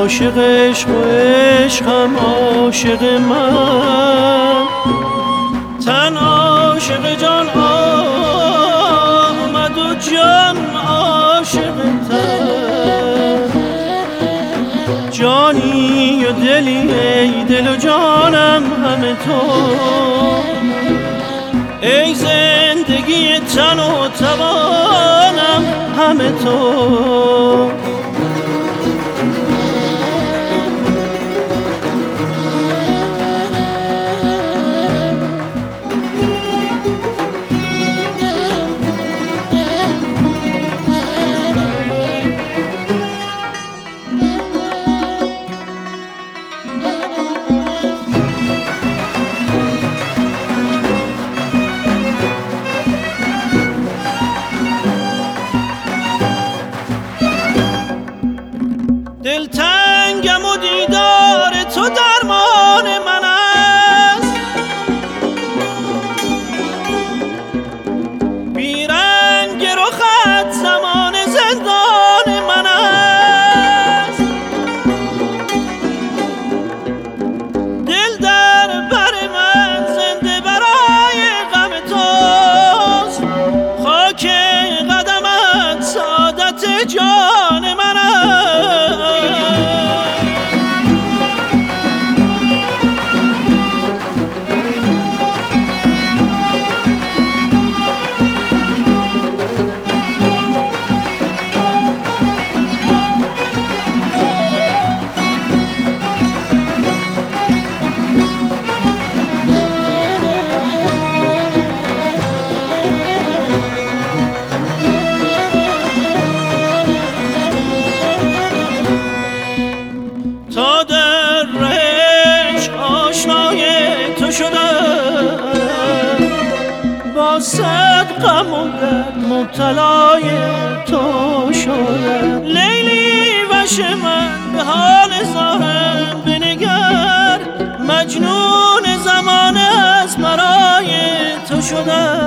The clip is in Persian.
عاشق عشق و عشقم عاشق من، تن عاشق جان آمد و جان عاشق تن. جانی و دلی ای دل و جانم همه تو، ای زندگی تن و توانم همه تو. دلتنگم و دیدار تو درمان من است، بیرنگ رخت زمان زندان من است. دل در بر من زنده برای غم توست، خاک قدمت سعادت جان من است. تا در رهش آشنای تو شدم، با صد غم و درد مبتلای تو شدم. لیلی وش من به حال زارم بنگر، مجنون زمانه از برای تو شدم.